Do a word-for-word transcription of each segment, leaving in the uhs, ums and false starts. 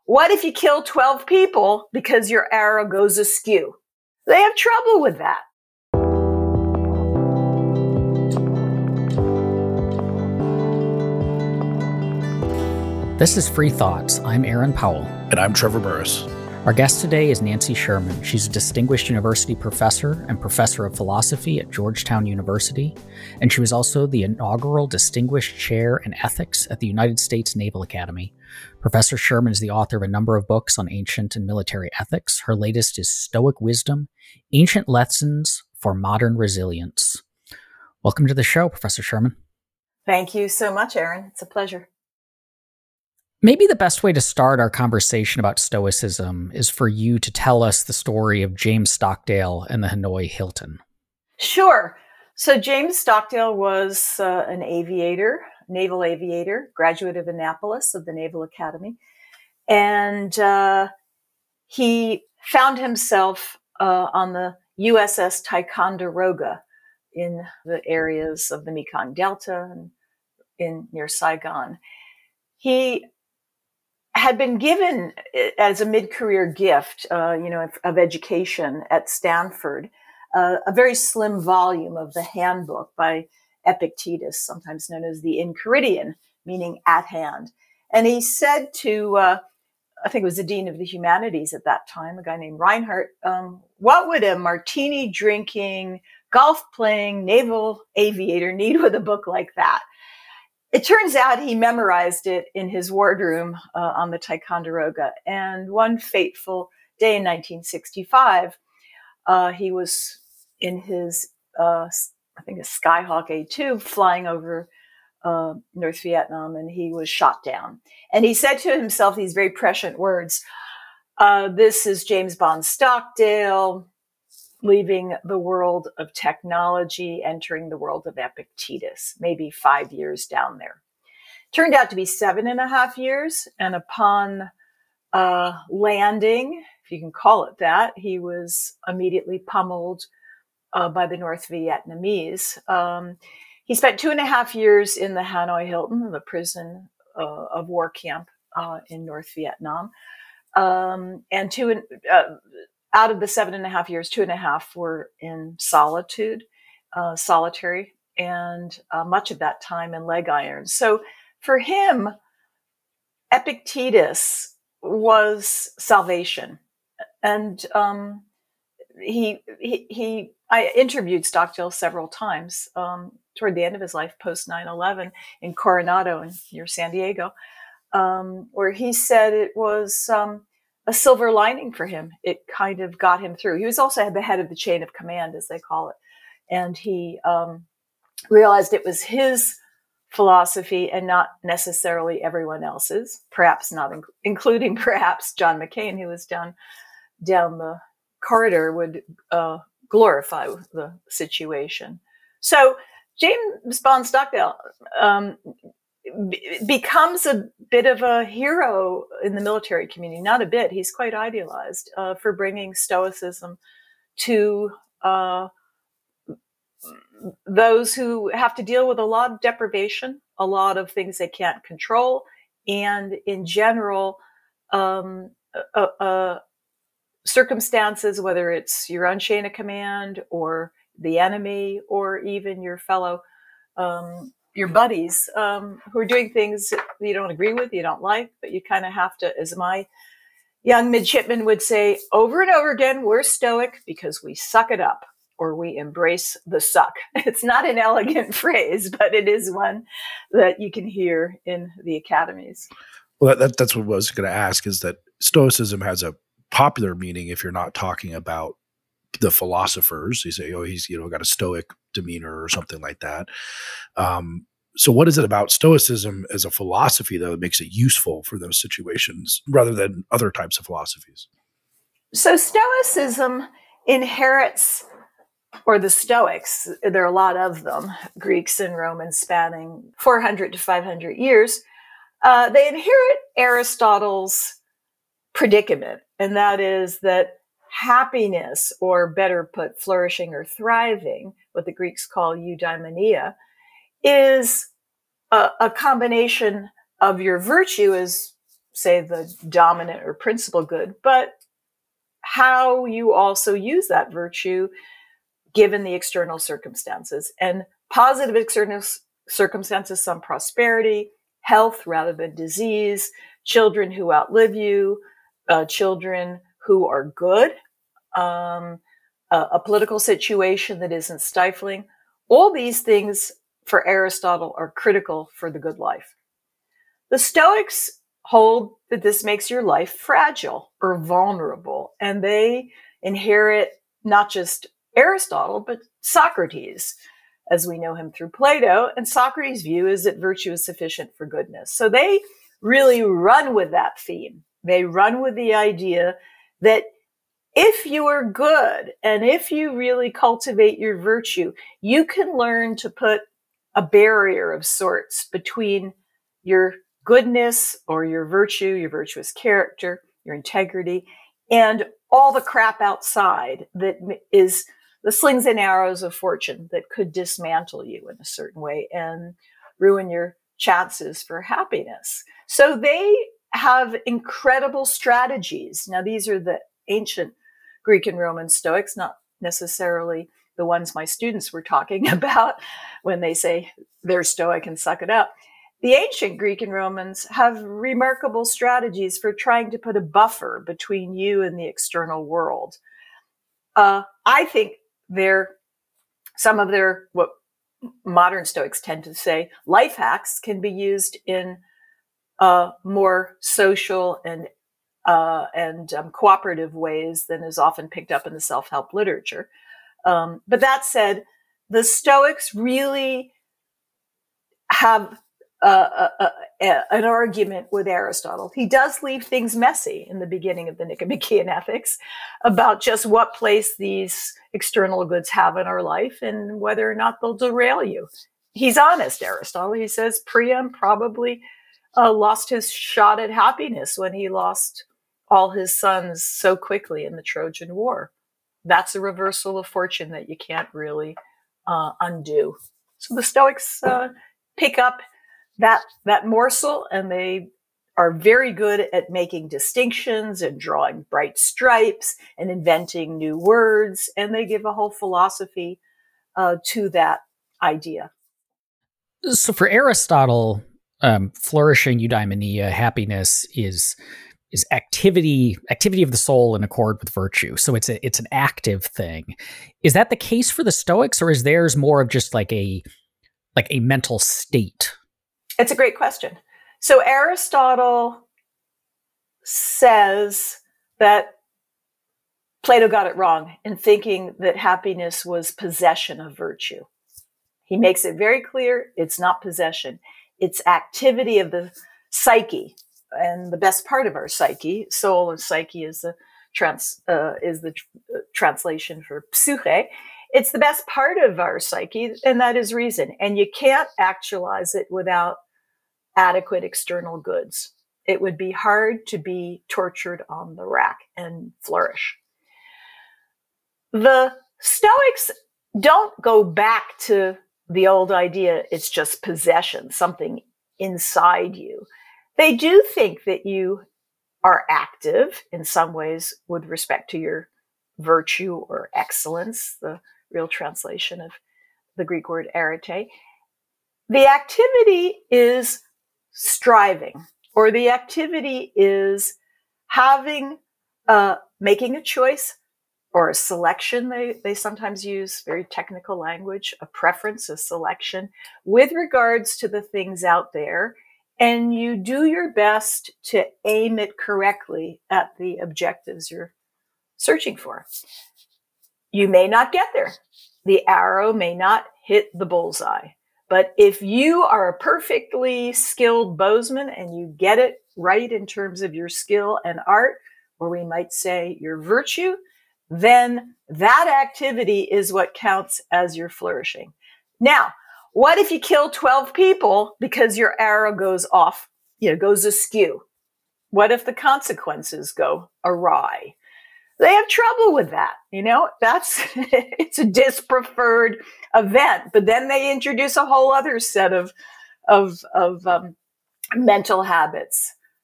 What if you kill twelve people because your arrow goes askew? They have trouble with that. This is Free Thoughts. I'm Aaron Powell. And I'm Trevor Burrus. Our guest today is Nancy Sherman. She's a distinguished university professor and professor of philosophy at Georgetown University, and she was also the inaugural Distinguished Chair in Ethics at the United States Naval Academy. Professor Sherman is the author of a number of books on ancient and military ethics. Her latest is Stoic Wisdom, Ancient Lessons for Modern Resilience. Welcome to the show, Professor Sherman. Thank you so much, Aaron. It's a pleasure. Maybe the best way to start our conversation about Stoicism is for you to tell us the story of James Stockdale and the Hanoi Hilton. Sure. So James Stockdale was uh, an aviator, naval aviator, graduate of Annapolis of the Naval Academy. And uh, he found himself uh, on the U S S Ticonderoga in the areas of the Mekong Delta and in near Saigon. He had been given as a mid-career gift, uh, you know, of, of education at Stanford, uh, a very slim volume of the handbook by Epictetus, sometimes known as the Enchiridion, meaning at hand. And he said to, uh, I think it was the dean of the humanities at that time, a guy named Reinhardt, um, what would a martini-drinking, golf-playing naval aviator need with a book like that? It turns out he memorized it in his wardroom uh, on the Ticonderoga. And one fateful day in nineteen sixty-five, uh, he was in his, uh, I think, a Skyhawk A two flying over uh, North Vietnam, and he was shot down. And he said to himself these very prescient words, uh, this is James Bond Stockdale, leaving the world of technology, entering the world of Epictetus, maybe five years down there. Turned out to be seven and a half years. And upon uh, landing, if you can call it that, he was immediately pummeled uh, by the North Vietnamese. Um, he spent two and a half years in the Hanoi Hilton, the prison uh, of war camp uh, in North Vietnam. Um, and two, uh, out of the seven and a half years, two and a half were in solitude, uh, solitary, and uh, much of that time in leg irons. So for him, Epictetus was salvation. And um, he, he, he, I interviewed Stockdale several times um, toward the end of his life, post nine eleven, in Coronado in, near San Diego, um, where he said it was um, a silver lining for him. It kind of got him through. He was also at the head of the chain of command, as they call it. And he um, realized it was his philosophy and not necessarily everyone else's, perhaps not, in- including perhaps John McCain, who was down, down the corridor, would uh, glorify the situation. So James Bond Stockdale um, becomes a bit of a hero in the military community. Not a bit. He's quite idealized uh, for bringing Stoicism to uh, those who have to deal with a lot of deprivation, a lot of things they can't control, and in general, um, uh, uh, circumstances, whether it's your own chain of command or the enemy or even your fellow um, your buddies um, who are doing things you don't agree with, you don't like, but you kind of have to, as my young midshipman would say over and over again, we're stoic because we suck it up or we embrace the suck. It's not an elegant phrase, but it is one that you can hear in the academies. Well, that, that, that's what I was going to ask, is that Stoicism has a popular meaning if you're not talking about the philosophers. You say, oh, he's, you know, got a stoic demeanor or something like that. Um, so what is it about Stoicism as a philosophy, though, that makes it useful for those situations rather than other types of philosophies? So Stoicism inherits, or the Stoics, there are a lot of them, Greeks and Romans spanning four hundred to five hundred years, uh, they inherit Aristotle's predicament, and that is that happiness, or better put, flourishing or thriving, what the Greeks call eudaimonia, is a, a combination of your virtue as say, the dominant or principal good, but how you also use that virtue given the external circumstances. And positive external circumstances, some prosperity, health rather than disease, children who outlive you, uh, children who are good, um, a, a political situation that isn't stifling. All these things for Aristotle are critical for the good life. The Stoics hold that this makes your life fragile or vulnerable, and they inherit not just Aristotle, but Socrates, as we know him through Plato. And Socrates' view is that virtue is sufficient for goodness. So they really run with that theme. They run with the idea that if you are good and if you really cultivate your virtue, you can learn to put a barrier of sorts between your goodness or your virtue, your virtuous character, your integrity, and all the crap outside that is the slings and arrows of fortune that could dismantle you in a certain way and ruin your chances for happiness. So they have incredible strategies. Now, these are the ancient Greek and Roman Stoics, not necessarily the ones my students were talking about when they say they're Stoic and suck it up. The ancient Greek and Romans have remarkable strategies for trying to put a buffer between you and the external world. Uh, I think they're, some of their, what modern Stoics tend to say, life hacks can be used in uh, more social and uh, and um, cooperative ways than is often picked up in the self-help literature. Um, but that said, the Stoics really have Uh, uh, uh, an argument with Aristotle. He does leave things messy in the beginning of the Nicomachean Ethics about just what place these external goods have in our life and whether or not they'll derail you. He's honest, Aristotle. He says Priam probably uh, lost his shot at happiness when he lost all his sons so quickly in the Trojan War. That's a reversal of fortune that you can't really uh, undo. So the Stoics uh, pick up that that morsel, and they are very good at making distinctions and drawing bright stripes and inventing new words, and they give a whole philosophy uh, to that idea. So for Aristotle, um, flourishing eudaimonia, happiness is is activity activity of the soul in accord with virtue. So it's a it's an active thing. Is that the case for the Stoics, or is theirs more of just like a like a mental state? It's a great question. So Aristotle says that Plato got it wrong in thinking that happiness was possession of virtue. He makes it very clear it's not possession. It's activity of the psyche, and the best part of our psyche. Soul and psyche is the trans uh, is the tr- translation for psyche. It's the best part of our psyche, and that is reason. And you can't actualize it without adequate external goods. It would be hard to be tortured on the rack and flourish. The Stoics don't go back to the old idea it's just possession, something inside you. They do think that you are active in some ways with respect to your virtue or excellence, the real translation of the Greek word arete. The activity is striving, or the activity is having, uh, making a choice or a selection. They, they sometimes use very technical language, a preference, a selection with regards to the things out there. And you do your best to aim it correctly at the objectives you're searching for. You may not get there. The arrow may not hit the bullseye. But if you are a perfectly skilled bowsman and you get it right in terms of your skill and art, or we might say your virtue, then that activity is what counts as your flourishing. Now, what if you kill twelve people because your arrow goes off, you know, goes askew? What if the consequences go awry? They have trouble with that. You know, that's, it's a dispreferred event, but then they introduce a whole other set of, of, of um, mental habits.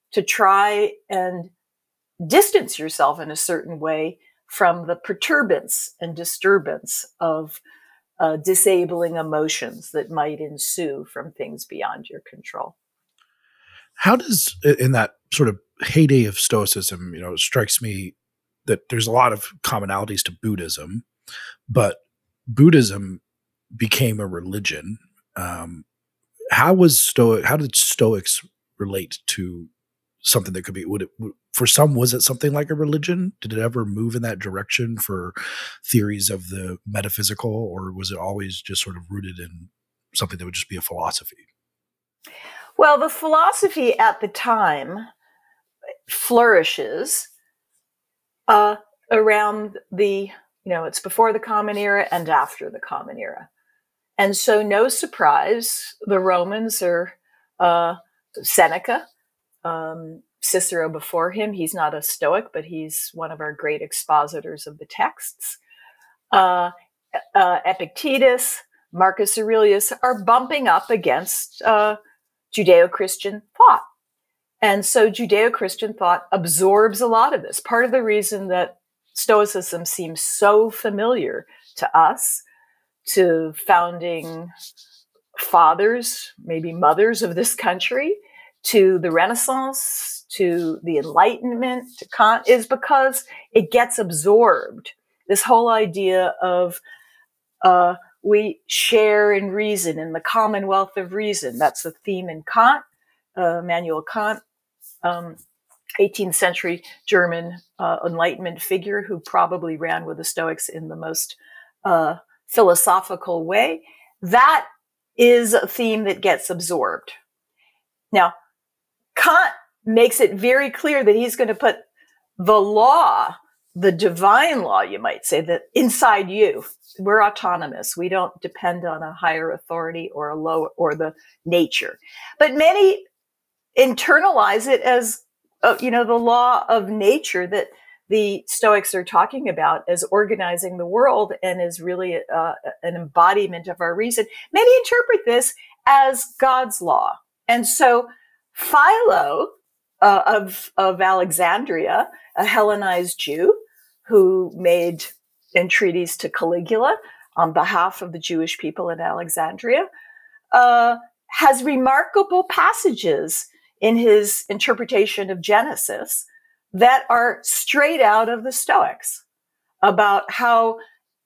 to try and distance yourself in a certain way from the perturbance and disturbance of uh, disabling emotions that might ensue from things beyond your control. How does, in that sort of heyday of Stoicism, you know, it strikes me that there's a lot of commonalities to Buddhism, but Buddhism became a religion. Um, how was Stoic? How did Stoics relate to something that could be? Would it for some was it something like a religion? Did it ever move in that direction for theories of the metaphysical, or was it always just sort of rooted in something that would just be a philosophy? Well, the philosophy at the time flourishes uh, around the, you know, it's before the Common Era and after the Common Era. And so no surprise, the Romans are uh, Seneca, um, Cicero before him. He's not a Stoic, but he's one of our great expositors of the texts. Uh, uh, Epictetus, Marcus Aurelius are bumping up against uh, Judeo-Christian thought. And so Judeo-Christian thought absorbs a lot of this. Part of the reason that Stoicism seems so familiar to us, to founding fathers, maybe mothers of this country, to the Renaissance, to the Enlightenment, to Kant, is because it gets absorbed. This whole idea of uh, we share in reason, in the commonwealth of reason. That's a theme in Kant, uh, Immanuel Kant, um, eighteenth century German uh, Enlightenment figure who probably ran with the Stoics in the most uh, philosophical way. That is a theme that gets absorbed. Now, Kant makes it very clear that he's going to put the law, the divine law, you might say, that inside you. We're autonomous. We don't depend on a higher authority or a low or the nature. But many internalize it as, uh, you know, the law of nature that the Stoics are talking about as organizing the world and is really uh, an embodiment of our reason. Many interpret this as God's law. And so Philo uh, of, of Alexandria, a Hellenized Jew who made entreaties to Caligula on behalf of the Jewish people in Alexandria, uh, has remarkable passages in his interpretation of Genesis that are straight out of the Stoics about how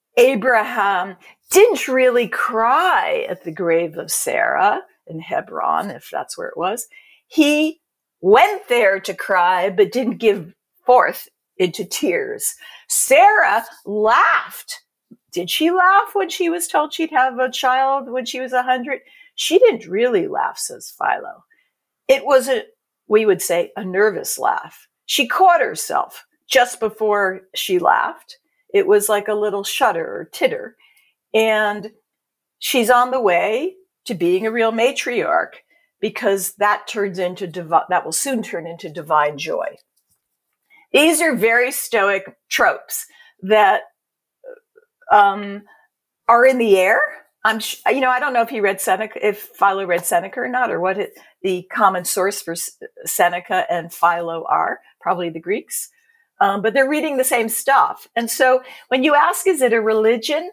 Abraham didn't really cry at the grave of Sarah in Hebron, if that's where it was. He went there to cry, but didn't give forth into tears. Sarah laughed. Did she laugh when she was told she'd have a child when she was a hundred? She didn't really laugh, says Philo. It was a, we would say, a nervous laugh. She caught herself just before she laughed. It was like a little shudder or titter. And she's on the way to being a real matriarch because that turns into divi- that will soon turn into divine joy. These are very Stoic tropes that um, are in the air. I'm, sh- you know, I don't know if he read Seneca, if Philo read Seneca or not, or what it, the common source for Seneca and Philo are. Probably the Greeks, um, but they're reading the same stuff. And so, when you ask, is it a religion?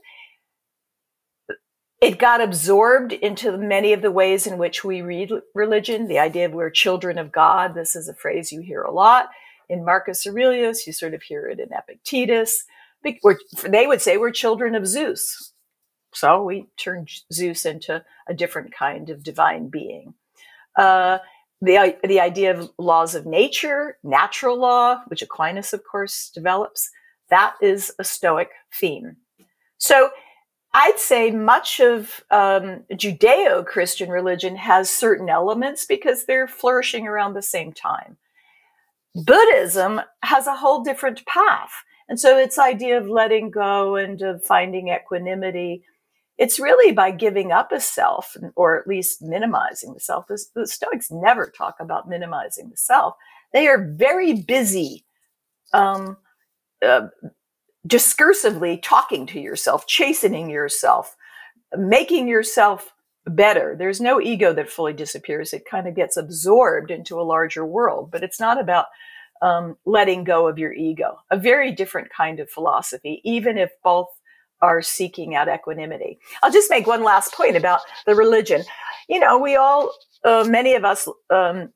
It got absorbed into many of the ways in which we read religion. The idea of we're children of God. This is a phrase you hear a lot in Marcus Aurelius. You sort of hear it in Epictetus. We're, they would say we're children of Zeus. So we turn Zeus into a different kind of divine being. Uh, the, the idea of laws of nature, natural law, which Aquinas, of course, develops, that is a Stoic theme. So I'd say much of um, Judeo-Christian religion has certain elements because they're flourishing around the same time. Buddhism has a whole different path. And so its idea of letting go and of finding equanimity, it's really by giving up a self, or at least minimizing the self. The Stoics never talk about minimizing the self. They are very busy um, uh, discursively talking to yourself, chastening yourself, making yourself better. There's no ego that fully disappears. It kind of gets absorbed into a larger world, but it's not about um, letting go of your ego. A very different kind of philosophy, even if both are seeking out equanimity. I'll just make one last point about the religion. You know, we all, uh, many of us, um,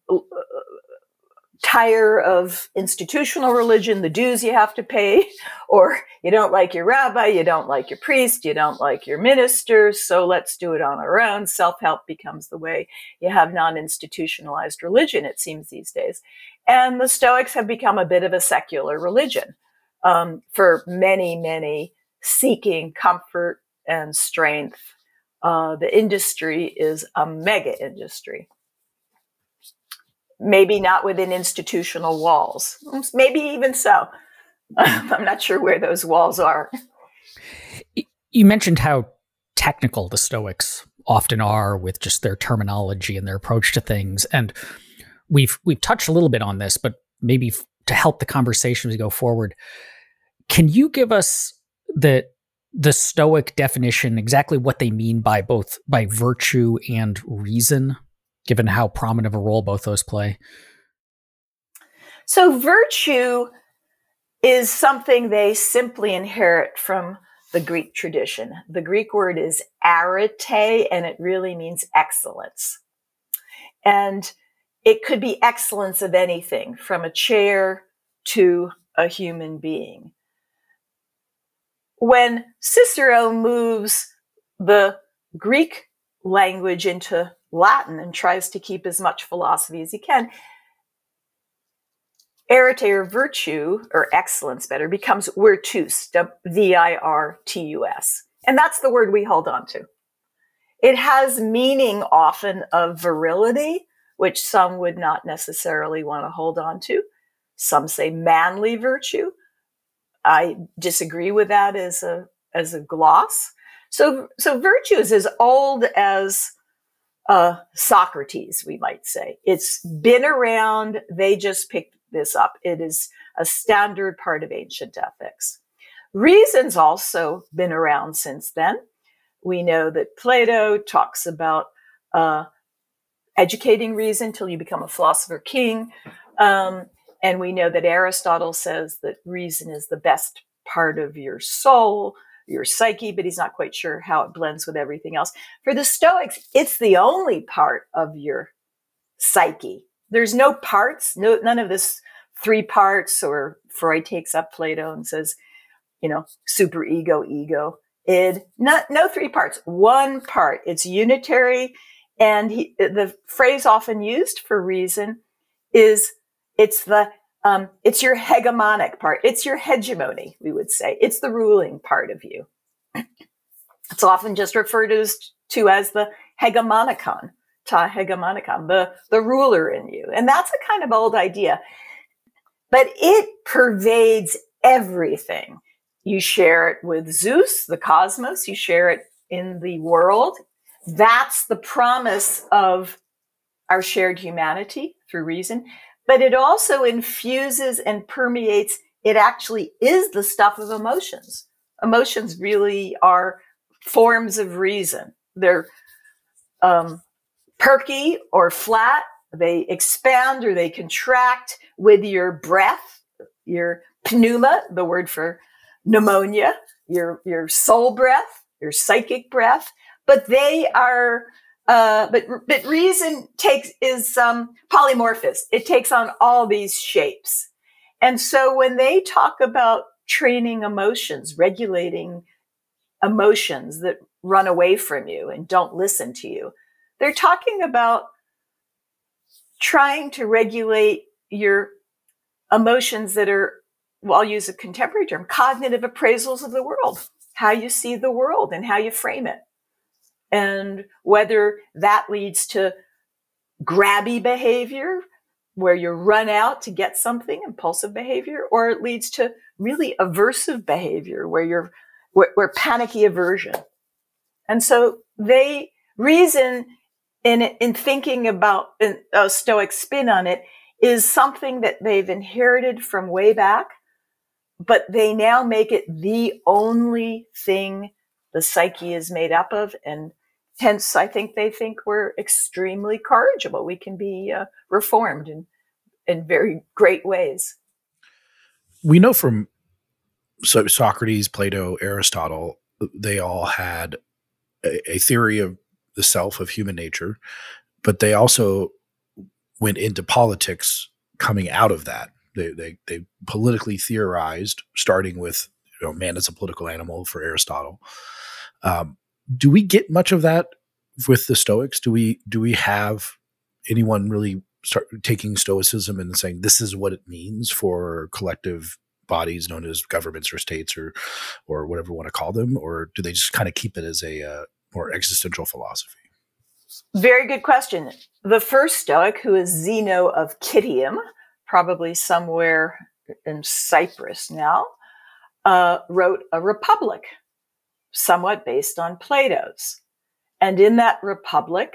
tire of institutional religion, the dues you have to pay, or you don't like your rabbi, you don't like your priest, you don't like your minister, so let's do it on our own. Self-help becomes the way. You have non-institutionalized religion, it seems, these days. And the Stoics have become a bit of a secular religion um, for many, many seeking comfort and strength. Uh, the industry is a mega industry. Maybe not within institutional walls. Maybe even so. I'm not sure where those walls are. You mentioned how technical the Stoics often are with just their terminology and their approach to things. And we've we've touched a little bit on this, but maybe f- to help the conversation as we go forward, can you give us the the Stoic definition, exactly what they mean by both by virtue and reason, given how prominent of a role both those play? So virtue is something they simply inherit from the Greek tradition. The Greek word is arete, and it really means excellence. And it could be excellence of anything, from a chair to a human being. When Cicero moves the Greek language into Latin and tries to keep as much philosophy as he can, arete, or virtue, or excellence better, becomes virtus, V I R T U S. And that's the word we hold on to. It has meaning often of virility, which some would not necessarily want to hold on to. Some say manly virtue. I disagree with that as a as a gloss. So, so virtue is as old as uh, Socrates, we might say. It's been around. They just picked this up. It is a standard part of ancient ethics. Reason's also been around since then. We know that Plato talks about uh, educating reason till you become a philosopher king. Um, and we know that Aristotle says that reason is the best part of your soul, your psyche, but he's not quite sure how it blends with everything else. For the Stoics, it's the only part of your psyche. There's no parts, no, none of this three parts, or Freud takes up Plato and says, you know, super ego, ego, id, not, no three parts, one part. It's unitary. And he, the phrase often used for reason is it's the, um, it's your hegemonic part. It's your hegemony, we would say. It's the ruling part of you. It's often just referred to as, to as the hegemonikon, ta hegemonikon, the, the ruler in you. And that's a kind of old idea, but it pervades everything. You share it with Zeus, the cosmos. You share it in the world. That's the promise of our shared humanity through reason. But it also infuses and permeates. It actually is the stuff of emotions. Emotions really are forms of reason. They're um, perky or flat. They expand or they contract with your breath, your pneuma, the word for pneumonia, your, your soul breath, your psychic breath. But they are, uh, but, but reason takes, is um, polymorphous. It takes on all these shapes. And so when they talk about training emotions, regulating emotions that run away from you and don't listen to you, they're talking about trying to regulate your emotions that are, well, I'll use a contemporary term, cognitive appraisals of the world, how you see the world and how you frame it. And whether that leads to grabby behavior, where you run out to get something, impulsive behavior, or it leads to really aversive behavior, where you're, where, where panicky aversion. And so they reason in, in thinking about a Stoic spin on it is something that they've inherited from way back, but they now make it the only thing the psyche is made up of. And hence, I think they think we're extremely corrigible. We can be uh, reformed in, in very great ways. We know from so Socrates, Plato, Aristotle, they all had a, a theory of the self, of human nature, but they also went into politics coming out of that. They they, they politically theorized, starting with, you know, man as a political animal for Aristotle. Um, do we get much of that with the Stoics? Do we do we have anyone really start taking Stoicism and saying this is what it means for collective bodies known as governments or states or or whatever we want to call them, or do they just kind of keep it as a uh, more existential philosophy? Very good question. The first Stoic, who is Zeno of Citium, probably somewhere in Cyprus now, uh, wrote a Republic, somewhat based on Plato's. And in that Republic,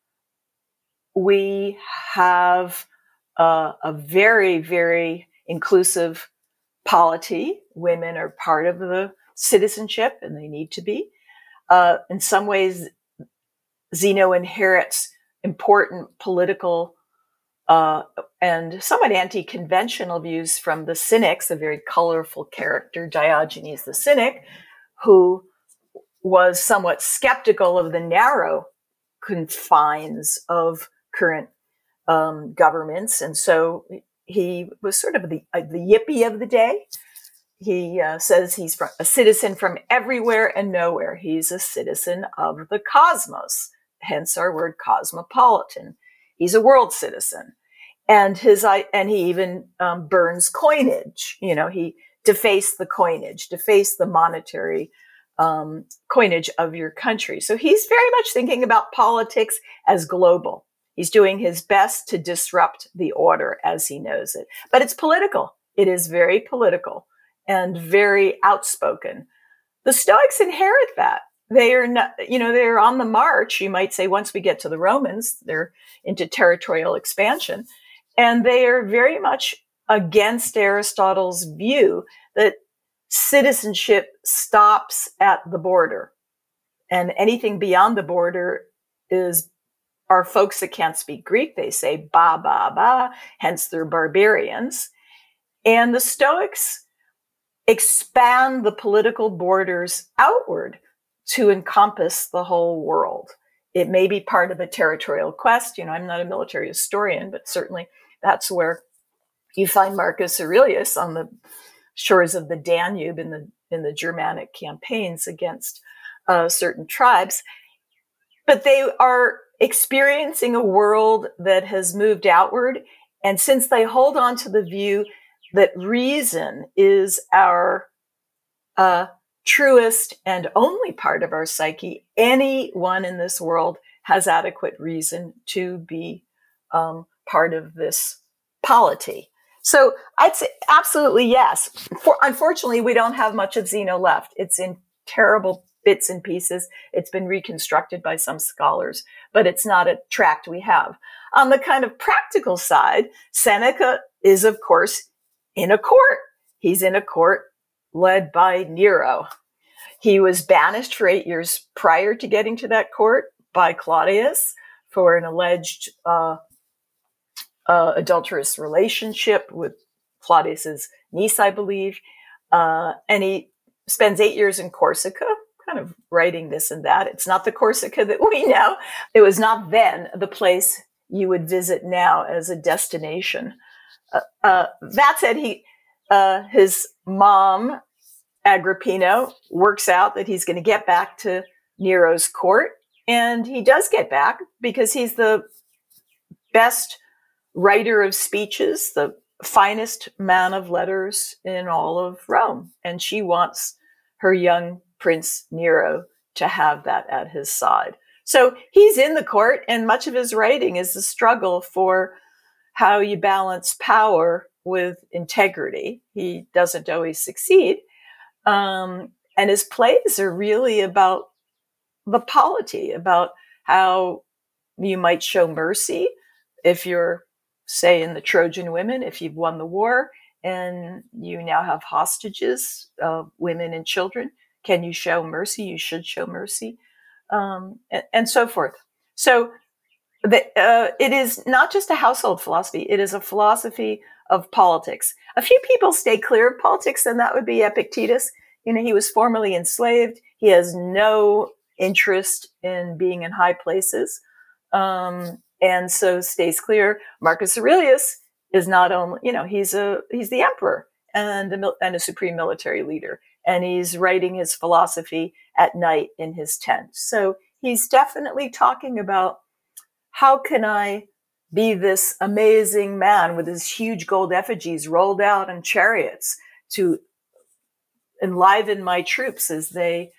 we have uh, a very, very inclusive polity. Women are part of the citizenship, and they need to be. Uh, in some ways, Zeno inherits important political uh, and somewhat anti-conventional views from the Cynics, a very colorful character, Diogenes the Cynic, who was somewhat skeptical of the narrow confines of current um, governments. And so he was sort of the, uh, the yippie of the day. He uh, says he's from, a citizen from everywhere and nowhere. He's a citizen of the cosmos, hence our word cosmopolitan. He's a world citizen. And his and he even um, burns coinage. You know, he defaced the coinage, defaced the monetary um, coinage of your country. So he's very much thinking about politics as global. He's doing his best to disrupt the order as he knows it. But it's political. It is very political and very outspoken. The Stoics inherit that. They are not, you know, they're on the march. You might say once we get to the Romans, they're into territorial expansion. And they are very much against Aristotle's view that citizenship stops at the border. And anything beyond the border is, are folks that can't speak Greek. They say ba, ba, ba, hence they're barbarians. And the Stoics expand the political borders outward to encompass the whole world. It may be part of a territorial quest. You know, I'm not a military historian, but certainly that's where you find Marcus Aurelius on the shores of the Danube in the in the Germanic campaigns against uh, certain tribes. But they are experiencing a world that has moved outward. And since they hold on to the view that reason is our uh, truest and only part of our psyche, anyone in this world has adequate reason to be um, part of this polity. So I'd say absolutely yes. For, unfortunately, we don't have much of Zeno left. It's in terrible bits and pieces. It's been reconstructed by some scholars, but it's not a tract we have. On the kind of practical side, Seneca is, of course, in a court. He's in a court led by Nero. He was banished for eight years prior to getting to that court by Claudius for an alleged uh, uh, adulterous relationship with Claudius's niece, I believe. Uh, and he spends eight years in Corsica, kind of writing this and that. It's not the Corsica that we know. It was not then the place you would visit now as a destination. Uh, uh, that said, he, uh, his mom, Agrippina, works out that he's going to get back to Nero's court. And he does get back because he's the best writer of speeches, the finest man of letters in all of Rome. And she wants her young Prince Nero to have that at his side. So he's in the court, and much of his writing is the struggle for how you balance power with integrity. He doesn't always succeed. Um, and his plays are really about the polity, about how you might show mercy if you're, say, in the Trojan women, if you've won the war and you now have hostages, uh, women and children. Can you show mercy? You should show mercy. um, and, and so forth. So the, uh, it is not just a household philosophy. It is a philosophy of politics. A few people stay clear of politics, and that would be Epictetus. You know, he was formerly enslaved. He has no interest in being in high places, um, and so stays clear. Marcus Aurelius is not only, you know, he's a he's the emperor and a, and a supreme military leader, and he's writing his philosophy at night in his tent. So he's definitely talking about, how can I be this amazing man with his huge gold effigies rolled out in chariots to enliven my troops as they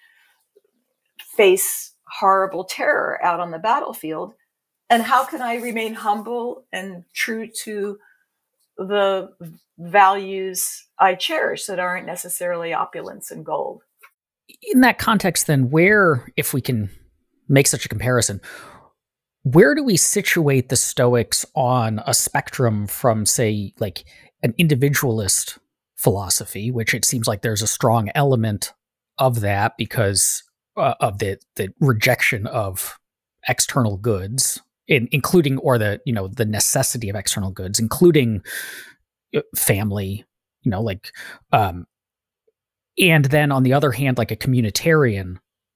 face horrible terror out on the battlefield? And how can I remain humble and true to the values I cherish that aren't necessarily opulence and gold? In that context, then, where, if we can make such a comparison, where do we situate the Stoics on a spectrum from, say, like an individualist philosophy, which it seems like there's a strong element of that because uh, of the the rejection of external goods, in, including or the you know the necessity of external goods, including family, you know, like, um, and then on the other hand, like a communitarian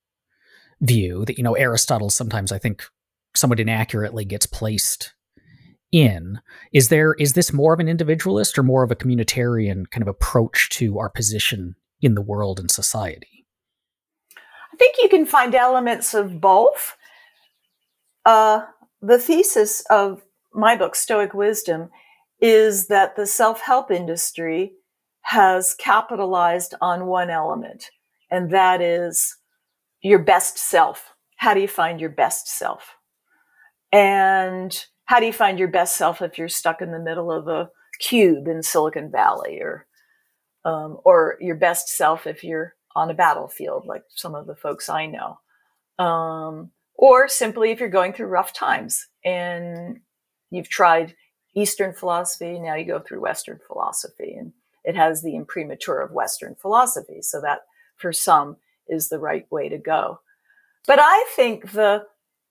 view that, you know, Aristotle sometimes, I think, somewhat inaccurately gets placed in. Is there, is this more of an individualist or more of a communitarian kind of approach to our position in the world and society? I think you can find elements of both. Uh, the thesis of my book, Stoic Wisdom, is that the self-help industry has capitalized on one element, and that is your best self. How do you find your best self? And how do you find your best self if you're stuck in the middle of a cube in Silicon Valley, or um, or your best self if you're on a battlefield, like some of the folks I know, um, or simply if you're going through rough times and you've tried Eastern philosophy, now you go through Western philosophy, and it has the imprimatur of Western philosophy, so that for some is the right way to go. But I think the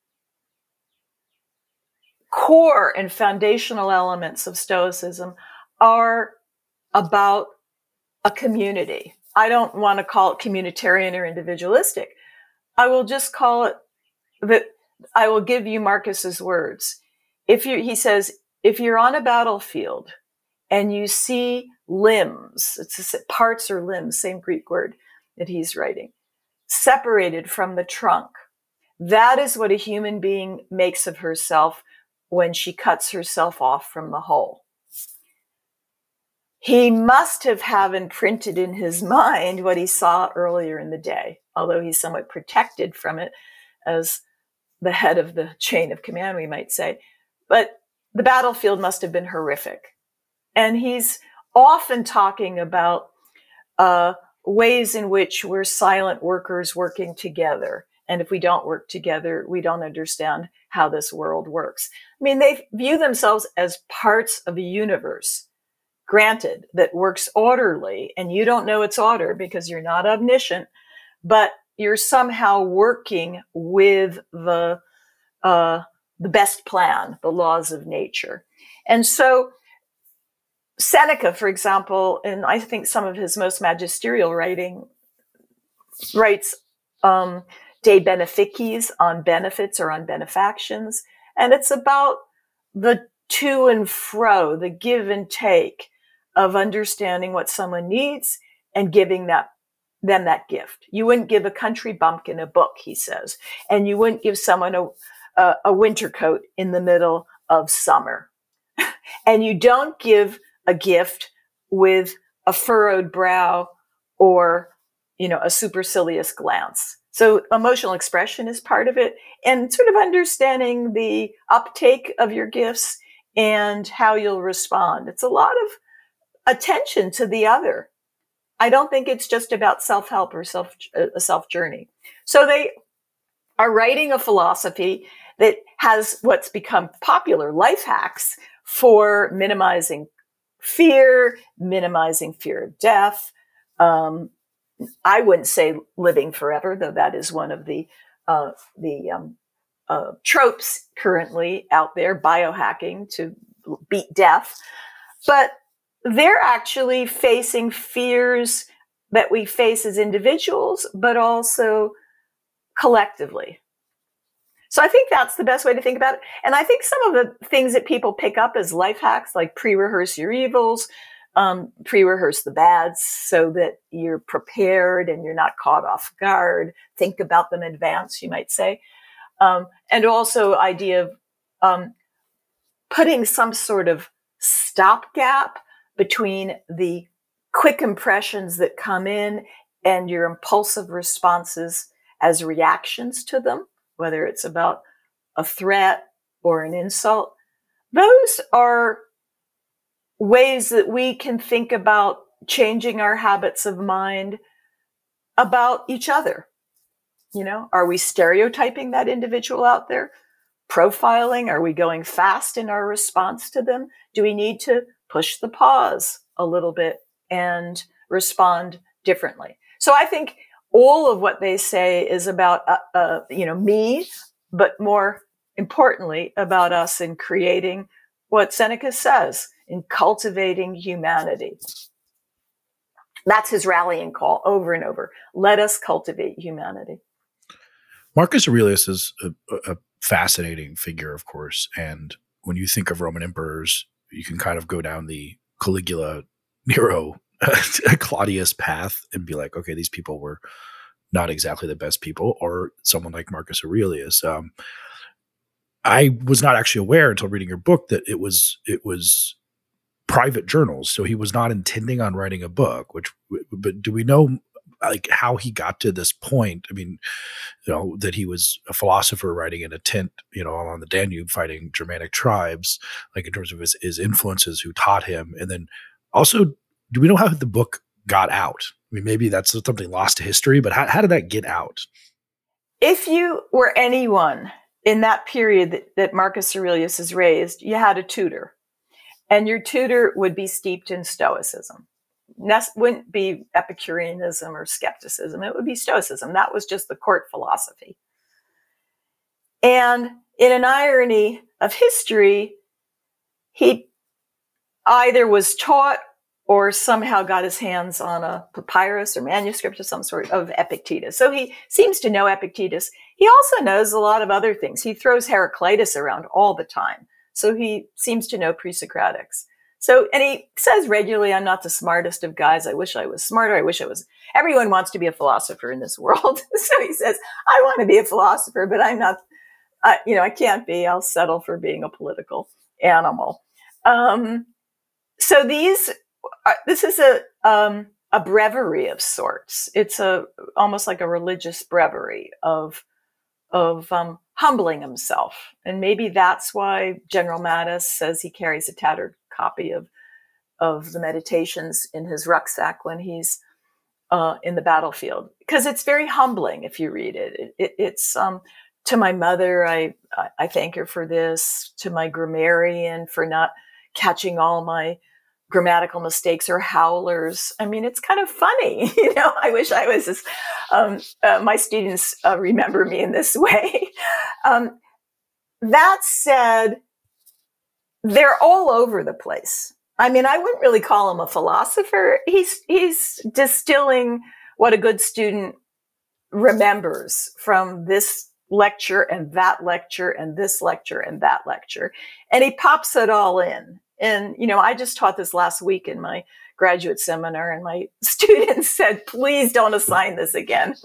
core and foundational elements of Stoicism are about a community. I don't want to call it communitarian or individualistic. I will just call it that. I will give you Marcus's words. If you, he says, if you're on a battlefield and you see limbs, it's parts or limbs, same Greek word that he's writing, separated from the trunk, that is what a human being makes of herself when she cuts herself off from the whole. He must have have imprinted in his mind what he saw earlier in the day, although he's somewhat protected from it as the head of the chain of command, we might say. But the battlefield must have been horrific. And he's often talking about uh, ways in which we're silent workers working together. And if we don't work together, we don't understand how this world works. I mean, they view themselves as parts of a universe, granted, that works orderly, and you don't know its order because you're not omniscient, but you're somehow working with the uh, the best plan, the laws of nature. And so Seneca, for example, in I think some of his most magisterial writing, writes um, De Beneficis, on benefits or on benefactions. And it's about the to and fro, the give and take of understanding what someone needs and giving that them that gift. You wouldn't give a country bumpkin a book, he says, and you wouldn't give someone a, a, a winter coat in the middle of summer. And you don't give a gift with a furrowed brow or, you know, a supercilious glance. So emotional expression is part of it, and sort of understanding the uptake of your gifts and how you'll respond. It's a lot of attention to the other. I don't think it's just about self-help or self a self-journey. So they are writing a philosophy that has what's become popular life hacks for minimizing fear, minimizing fear of death. Um, I wouldn't say living forever, though that is one of the uh, the um, uh, tropes currently out there, biohacking to beat death. But they're actually facing fears that we face as individuals, but also collectively. So I think that's the best way to think about it. And I think some of the things that people pick up as life hacks, like pre-rehearse your evils, um, pre-rehearse the bads so that you're prepared and you're not caught off guard. Think about them in advance, you might say. Um, and also idea of um, putting some sort of stopgap between the quick impressions that come in and your impulsive responses as reactions to them, whether it's about a threat or an insult. Those are ways that we can think about changing our habits of mind about each other. You know, are we stereotyping that individual out there? Profiling? Are we going fast in our response to them? Do we need to push the pause a little bit and respond differently? So I think all of what they say is about, uh, uh, you know, me, but more importantly about us in creating what Seneca says, in cultivating humanity. That's his rallying call over and over. Let us cultivate humanity. Marcus Aurelius is a, a fascinating figure, of course. And when you think of Roman emperors, you can kind of go down the Caligula, Nero, Claudius path and be like, okay, these people were not exactly the best people, or someone like Marcus Aurelius. Um, I was not actually aware until reading your book that it was it was private journals. So he was not intending on writing a book. Which, but do we know like how he got to this point? I mean, you know, that he was a philosopher writing in a tent, you know, on the Danube fighting Germanic tribes, like in terms of his, his influences who taught him. And then also, do we know how the book got out? I mean, maybe that's something lost to history, but how, how did that get out? If you were anyone in that period that, that Marcus Aurelius is raised, you had a tutor. And your tutor would be steeped in Stoicism. It wouldn't be Epicureanism or skepticism. It would be Stoicism. That was just the court philosophy. And in an irony of history, he either was taught or somehow got his hands on a papyrus or manuscript of some sort of Epictetus. So he seems to know Epictetus. He also knows a lot of other things. He throws Heraclitus around all the time. So he seems to know pre-Socratics. So, and he says regularly, I'm not the smartest of guys. I wish I was smarter. I wish I was. Everyone wants to be a philosopher in this world. So he says, I want to be a philosopher, but I'm not, uh, you know, I can't be. I'll settle for being a political animal. Um, so these, uh, this is a, um, a breviary of sorts. It's a, almost like a religious breviary of, of, um, humbling himself. And maybe that's why General Mattis says he carries a tattered copy of, of the Meditations in his rucksack when he's uh, in the battlefield, because it's very humbling if you read it. it, it it's um, to my mother, I, I thank her for this, to my grammarian for not catching all my grammatical mistakes or howlers. I mean, it's kind of funny. You know, I wish I was as, um, uh, my students uh, remember me in this way. Um, that said, they're all over the place. I mean, I wouldn't really call him a philosopher. He's, he's distilling what a good student remembers from this lecture and that lecture and this lecture and that lecture. And he pops it all in. And, you know, I just taught this last week in my graduate seminar, and my students said, please don't assign this again.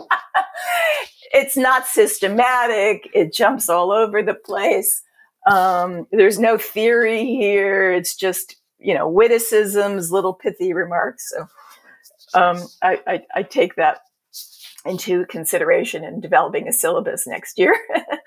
It's not systematic. It jumps all over the place. Um, there's no theory here. It's just, you know, witticisms, little pithy remarks. So um, I, I, I take that into consideration in developing a syllabus next year.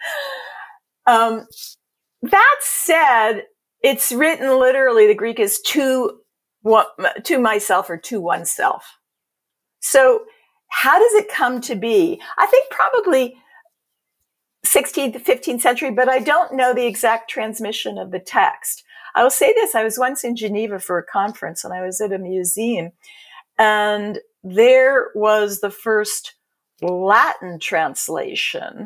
um, that said, it's written literally, the Greek is to, to myself or to oneself. So how does it come to be? I think probably sixteenth to fifteenth century, but I don't know the exact transmission of the text. I will say this, I was once in Geneva for a conference and I was at a museum, and there was the first Latin translation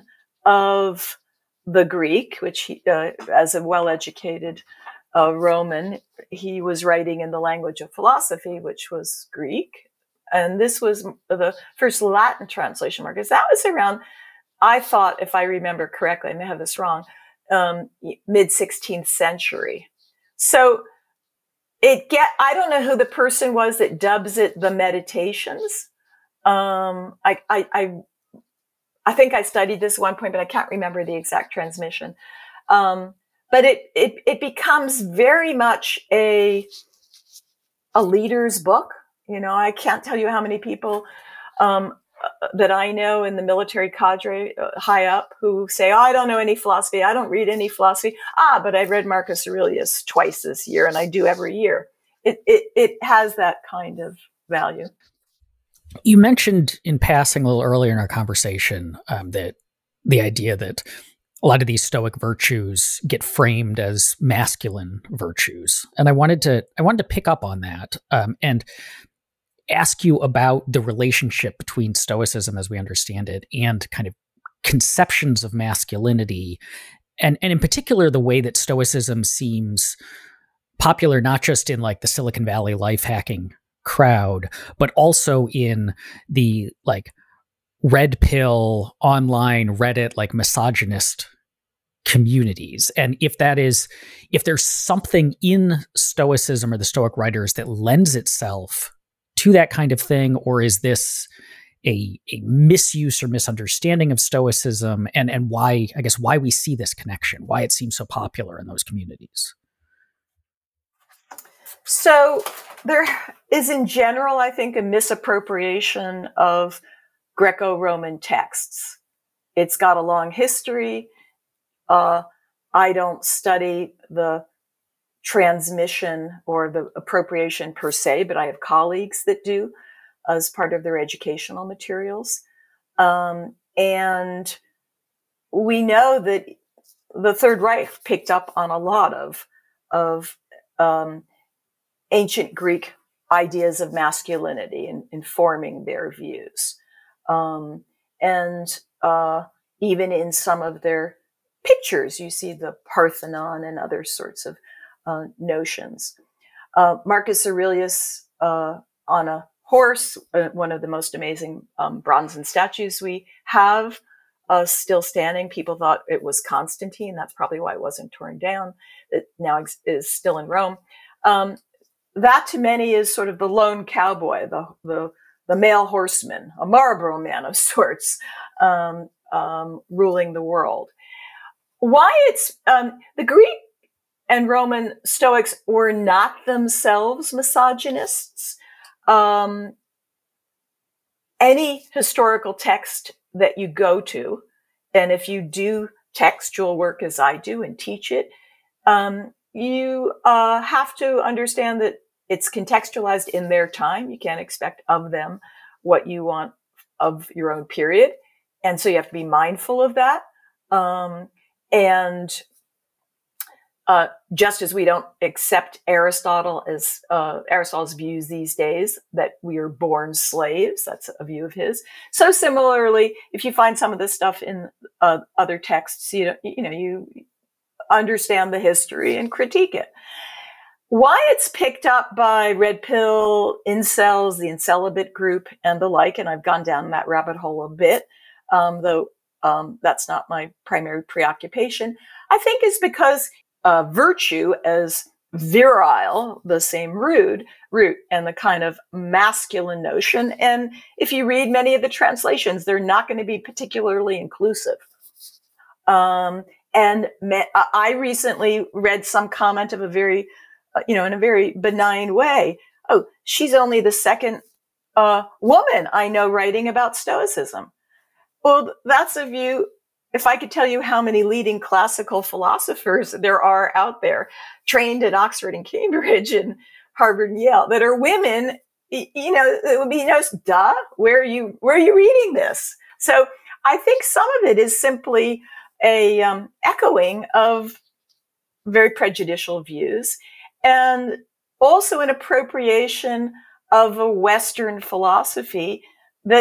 of the Greek, which he, uh, as a well-educated uh, Roman, he was writing in the language of philosophy, which was Greek. And this was the first Latin translation, Marcus. That was around, I thought, if I remember correctly, I may have this wrong, um, mid-sixteenth century. So it get, I don't know who the person was that dubs it the Meditations. Um, I, I, I, I think I studied this at one point, but I can't remember the exact transmission. Um, but it, it, it becomes very much a, a leader's book. You know, I can't tell you how many people um, that I know in the military cadre uh, high up who say, oh, I don't know any philosophy. I don't read any philosophy. Ah, but I've read Marcus Aurelius twice this year, and I do every year. It, it, it has that kind of value. You mentioned in passing a little earlier in our conversation um, that the idea that a lot of these Stoic virtues get framed as masculine virtues, and I wanted to I wanted to pick up on that um, and ask you about the relationship between Stoicism, as we understand it, and kind of conceptions of masculinity, and and in particular the way that Stoicism seems popular not just in like the Silicon Valley life hacking crowd, but also in the like red pill online Reddit like misogynist communities. And if that is, if there's something in Stoicism or the Stoic writers that lends itself to that kind of thing, or is this a, a misuse or misunderstanding of Stoicism, and and why, I guess, why we see this connection, why it seems so popular in those communities? So there is, in general, I think, a misappropriation of Greco-Roman texts. It's got a long history. Uh, I don't study the transmission or the appropriation per se, but I have colleagues that do as part of their educational materials. Um, and we know that the Third Reich picked up on a lot of, of um, ancient Greek ideas of masculinity in informing their views. Um, and uh, even in some of their pictures, you see the Parthenon and other sorts of uh, notions. Uh, Marcus Aurelius uh, on a horse, uh, one of the most amazing um, bronze statues we have uh, still standing. People thought it was Constantine. That's probably why it wasn't torn down. It now ex- is still in Rome. Um, that to many is sort of the lone cowboy, the the, the male horseman, a Marlboro man of sorts, um, um, ruling the world. Why it's um, the Greek and Roman Stoics were not themselves misogynists. Um, any historical text that you go to, and if you do textual work as I do and teach it, um, you uh, have to understand that it's contextualized in their time. You can't expect of them what you want of your own period. And so you have to be mindful of that. Um, and uh, just as we don't accept Aristotle as uh, Aristotle's views these days, that we are born slaves, that's a view of his. So similarly, if you find some of this stuff in uh, other texts, you know, you know, you understand the history and critique it. Why it's picked up by red pill, incels, the incelibate group, and the like, and I've gone down that rabbit hole a bit, um, though um, that's not my primary preoccupation, I think is because uh, virtue as virile, the same root, root, and the kind of masculine notion. And if you read many of the translations, they're not going to be particularly inclusive. Um, and me, I recently read some comment of a very you know, in a very benign way. Oh, she's only the second uh, woman I know writing about Stoicism. Well, that's a view. If I could tell you how many leading classical philosophers there are out there, trained at Oxford and Cambridge and Harvard and Yale, that are women, you know, it would be, you know, duh, where are you, where are you reading this? So I think some of it is simply a um, echoing of very prejudicial views, and also an appropriation of a Western philosophy that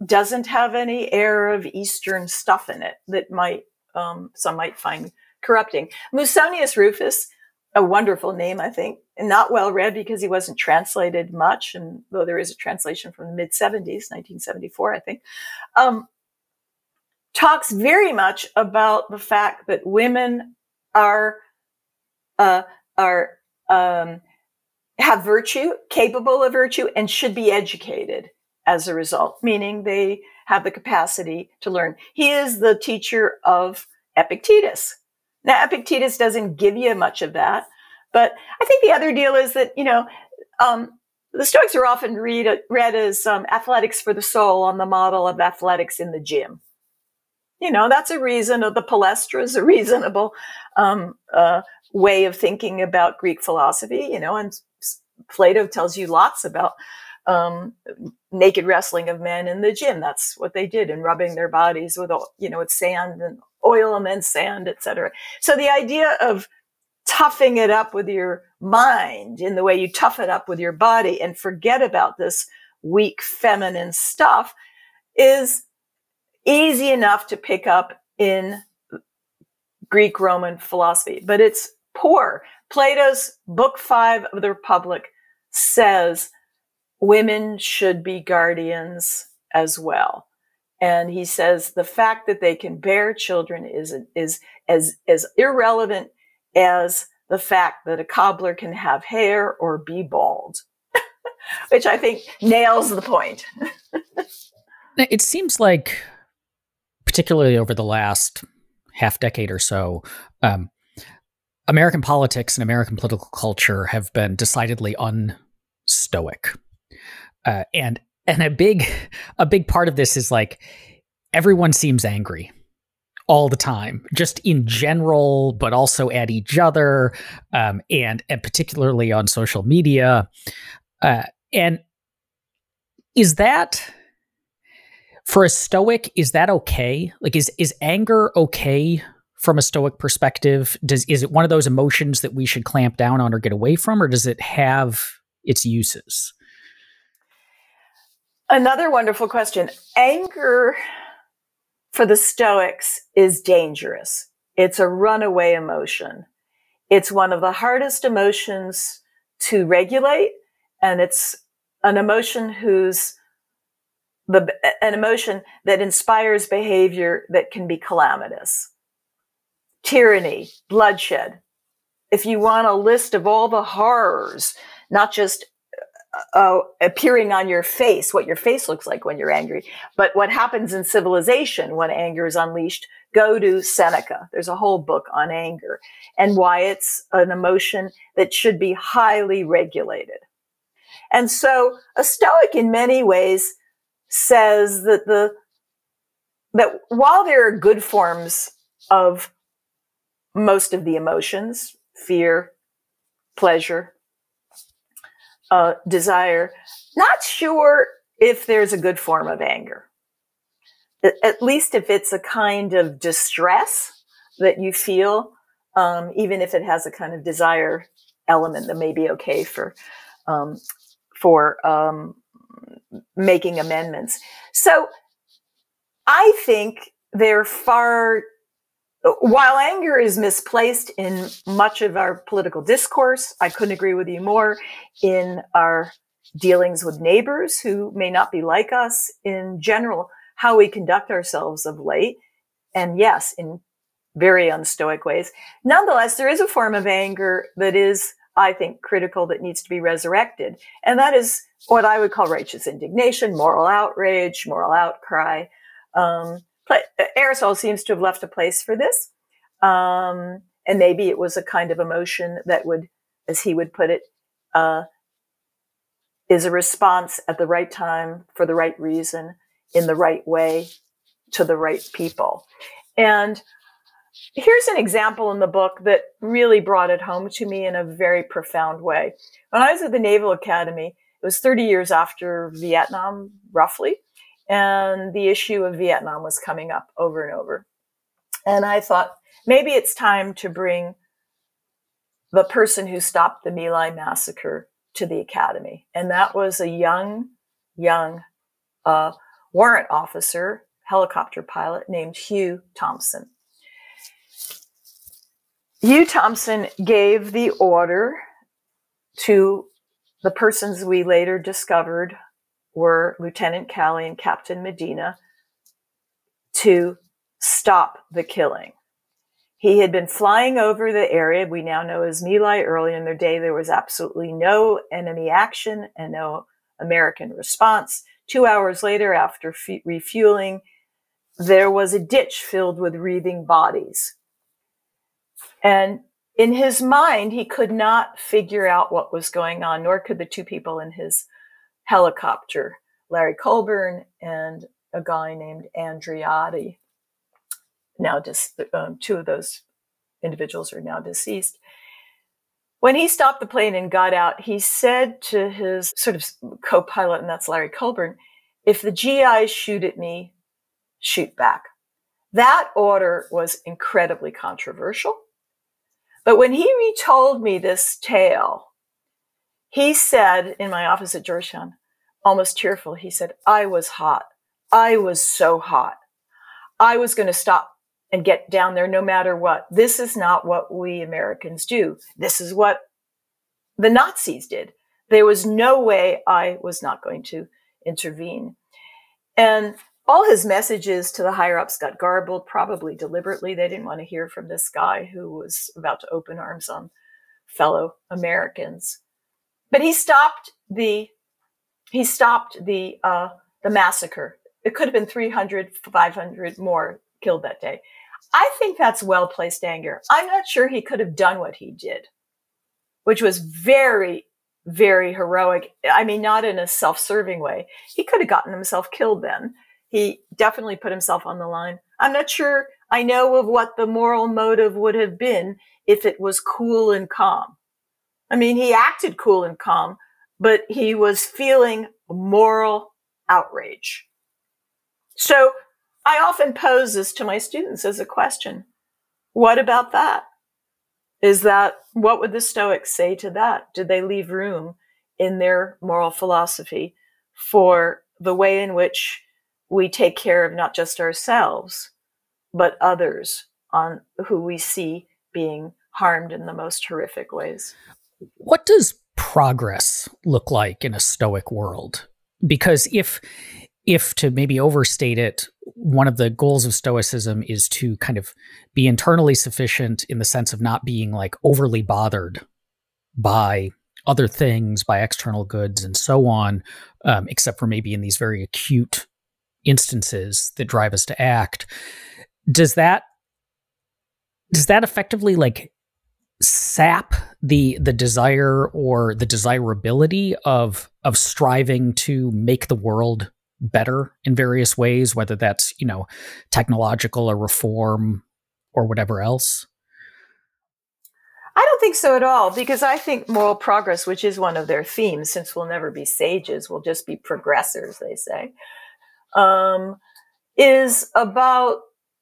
doesn't have any air of Eastern stuff in it that might um, some might find corrupting. Musonius Rufus, a wonderful name, I think, and not well read because he wasn't translated much, and though there is a translation from the mid seventies, nineteen seventy-four, I think, um, talks very much about the fact that women are uh, are um, have virtue, capable of virtue, and should be educated as a result, meaning they have the capacity to learn. He is the teacher of Epictetus. Now, Epictetus doesn't give you much of that, but I think the other deal is that, you know, um, the Stoics are often read, read as um, athletics for the soul on the model of athletics in the gym. You know, that's a reason, or the palestra is a reasonable um, uh, way of thinking about Greek philosophy, you know, and Plato tells you lots about um, naked wrestling of men in the gym. That's what they did, and rubbing their bodies with, you know, with sand and oil and then sand, et cetera. So the idea of toughing it up with your mind in the way you tough it up with your body and forget about this weak feminine stuff is easy enough to pick up in Greek Roman philosophy, but it's poor. Plato's Book Five of the Republic says women should be guardians as well. And he says the fact that they can bear children is, is as, as irrelevant as the fact that a cobbler can have hair or be bald, which I think nails the point. It seems like, particularly over the last half decade or so, um, American politics and American political culture have been decidedly unstoic. Uh, and and a big a big part of this is like everyone seems angry all the time, just in general, but also at each other, um, and and particularly on social media. Uh, and is that, for a Stoic, is that okay? Like, is is anger okay from a Stoic perspective? Does is it one of those emotions that we should clamp down on or get away from, or does it have its uses? Another wonderful question. Anger for the Stoics is dangerous. It's a runaway emotion. It's one of the hardest emotions to regulate, and it's an emotion whose the an emotion that inspires behavior that can be calamitous. Tyranny, bloodshed. If you want a list of all the horrors, not just uh, appearing on your face, what your face looks like when you're angry, but what happens in civilization when anger is unleashed, go to Seneca. There's a whole book on anger and why it's an emotion that should be highly regulated. And so a Stoic in many ways says that the that while there are good forms of most of the emotions, fear, pleasure, uh, desire, not sure if there's a good form of anger. At least if it's a kind of distress that you feel, um, even if it has a kind of desire element that may be okay for um, for um, making amendments. So I think they're far, while anger is misplaced in much of our political discourse, I couldn't agree with you more, in our dealings with neighbors who may not be like us, in general, how we conduct ourselves of late, and yes, in very unstoic ways. Nonetheless, there is a form of anger that is, I think, critical, that needs to be resurrected. And that is what I would call righteous indignation, moral outrage, moral outcry. Um, but Aristotle seems to have left a place for this. Um, and maybe it was a kind of emotion that would, as he would put it, uh, is a response at the right time, for the right reason, in the right way, to the right people. And here's an example in the book that really brought it home to me in a very profound way. When I was at the Naval Academy, it was thirty years after Vietnam, roughly, and the issue of Vietnam was coming up over and over. And I thought, maybe it's time to bring the person who stopped the My Lai massacre to the academy. And that was a young, young uh, warrant officer, helicopter pilot named Hugh Thompson. Hugh Thompson gave the order to the persons we later discovered were Lieutenant Calley and Captain Medina to stop the killing. He had been flying over the area we now know as My Lai. Early in the day, there was absolutely no enemy action and no American response. Two hours later, after f- refueling, there was a ditch filled with wreathing bodies. And in his mind, he could not figure out what was going on, nor could the two people in his helicopter, Larry Colburn and a guy named Andreotti. Now, dis- um, two of those individuals are now deceased. When he stopped the plane and got out, he said to his sort of co-pilot, and that's Larry Colburn, if the G Is shoot at me, shoot back. That order was incredibly controversial. But when he retold me this tale, he said in my office at Georgetown, almost tearful, he said, I was hot. I was so hot. I was going to stop and get down there no matter what. This is not what we Americans do. This is what the Nazis did. There was no way I was not going to intervene. And all his messages to the higher-ups got garbled, probably deliberately. They didn't want to hear from this guy who was about to open arms on fellow Americans. But he stopped the he stopped the uh, the massacre. It could have been three hundred, five hundred more killed that day. I think that's well-placed anger. I'm not sure he could have done what he did, which was very, very heroic. I mean, not in a self-serving way. He could have gotten himself killed then. He definitely put himself on the line. I'm not sure I know of what the moral motive would have been if it was cool and calm. I mean, he acted cool and calm, but he was feeling moral outrage. So I often pose this to my students as a question. What about that? Is that, what would the Stoics say to that? Did they leave room in their moral philosophy for the way in which we take care of not just ourselves, but others on who we see being harmed in the most horrific ways? What does progress look like in a Stoic world? Because if, if to maybe overstate it, one of the goals of Stoicism is to kind of be internally sufficient in the sense of not being like overly bothered by other things, by external goods and so on, um, except for maybe in these very acute instances that drive us to act. Does that, does that effectively like sap the the desire or the desirability of of striving to make the world better in various ways, whether that's, you know, technological or reform or whatever else? I don't think so at all, because I think moral progress, which is one of their themes, since we'll never be sages, we'll just be progressors, they say, um, is about,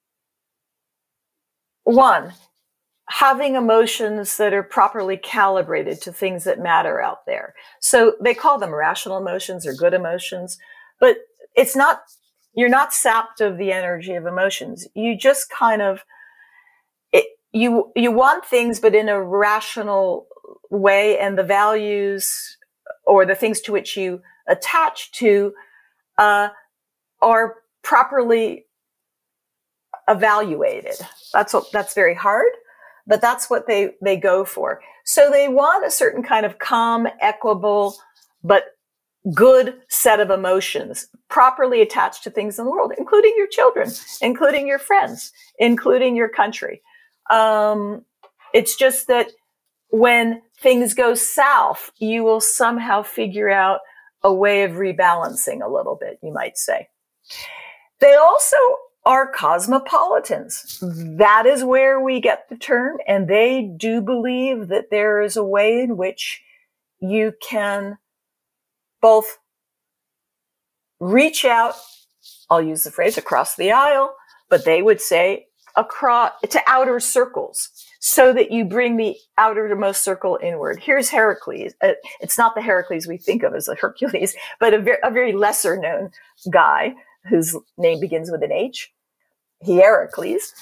one, having emotions that are properly calibrated to things that matter out there. So they call them rational emotions or good emotions, but it's not, you're not sapped of the energy of emotions. You just kind of, it, you, you want things, but in a rational way, and the values or the things to which you attach to uh, are properly evaluated. That's what, that's very hard, but that's what they, they go for. So they want a certain kind of calm, equable, but good set of emotions properly attached to things in the world, including your children, including your friends, including your country. Um, it's just that when things go south, you will somehow figure out a way of rebalancing a little bit, you might say. They also are cosmopolitans. That is where we get the term, and they do believe that there is a way in which you can both reach out, I'll use the phrase across the aisle, but they would say across to outer circles, so that you bring the outermost circle inward. Here's Heracles. Uh, it's not the Heracles we think of as a Hercules, but a, ver- a very lesser known guy whose name begins with an H, Hierocles,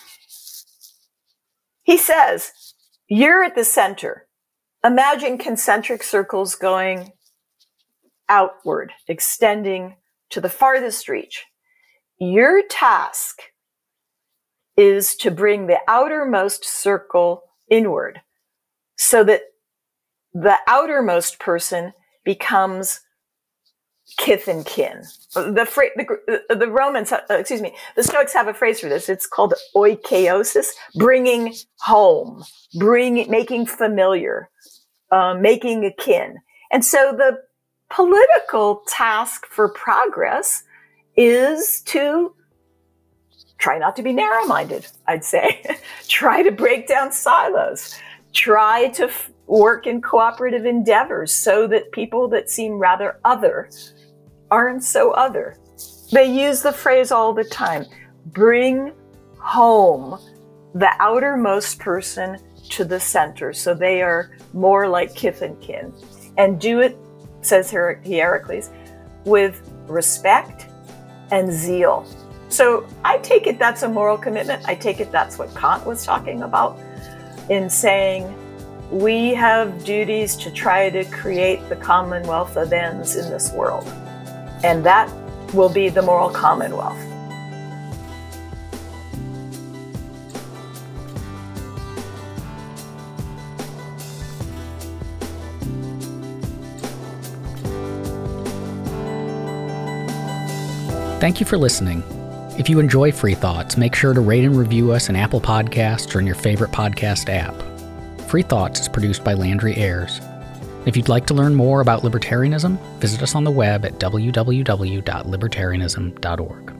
he says, you're at the center. Imagine concentric circles going outward, extending to the farthest reach. Your task is to bring the outermost circle inward so that the outermost person becomes kith and kin. The, fra- the, the Romans, uh, excuse me, the Stoics have a phrase for this. It's called oikeiosis, bringing home, bring, making familiar, uh, making akin. And so the political task for progress is to try not to be narrow-minded, I'd say. Try to break down silos. Try to f- work in cooperative endeavors so that people that seem rather other aren't so other. They use the phrase all the time, bring home the outermost person to the center so they are more like kith and kin. And do it, says Hierocles, with respect and zeal. So I take it that's a moral commitment. I take it that's what Kant was talking about in saying we have duties to try to create the commonwealth of ends in this world. And that will be the moral commonwealth. Thank you for listening. If you enjoy Free Thoughts, make sure to rate and review us in Apple Podcasts or in your favorite podcast app. Free Thoughts is produced by Landry Ayres. If you'd like to learn more about libertarianism, visit us on the web at w w w dot libertarianism dot org.